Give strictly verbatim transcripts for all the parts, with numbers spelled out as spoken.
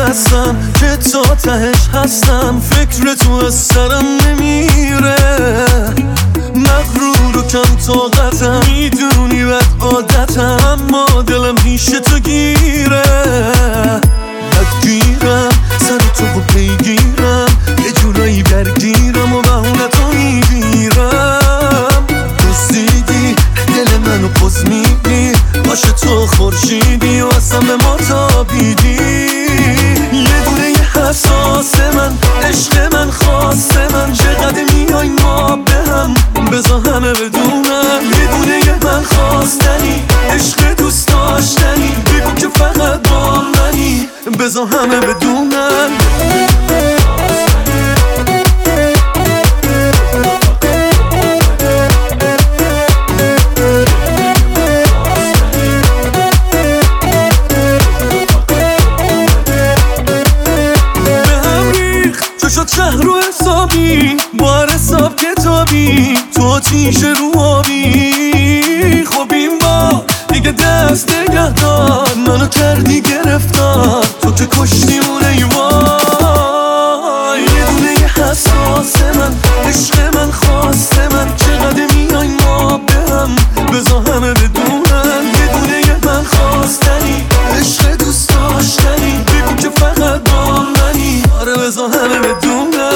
هستم که تا تهش هستم، فکر تو از سرم نمیره. مغرور و کم طاقتم، میدونی بد عادتم، اما دلم پیش تو گیره. بدگیرم سر تو و پیگیرم، یه جورایی درگیرم و بهونتو میگیرم. دزدیدی دل منو پز میدی، باشه تو خورشیدی و اصلا به ما تابیدی. یه دونه یه حساس من، عشق من، خواست من، چقدر میای ما به هم، بذار همه بدونم. یه دونه یه من خواستنی، عشق دوست داشتنی، بگو که فقط با منی، بذار همه بدونم. شد شهر رو حسابی، با هر حساب کتابی، تو آتیش رو آبی. خب این با دیگه دست نگه دار، منو کردی گرفتار، تو که کشتیمون ای وای. یه دونه یه حساس من، عشق من، خواست من، چقدر میای ما به هم، بذار همه بدونن. یه دونه یه من خواستنی، عشق دوست داشتنی، بگو که فقط با منی، آره بذار همه بدونن.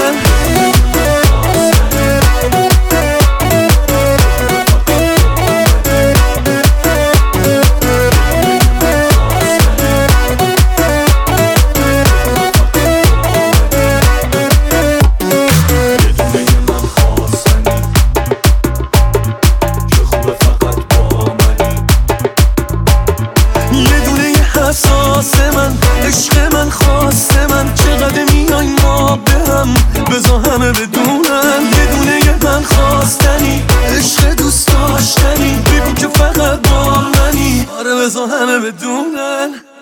حساس من، عشق من، خواست من، چقدر میای ما به هم، بذار همه بدونن. یه دونه یه من خواستنی، عشق دوست داشتنی، بگو که فقط با منی، آره بذار همه بدونن.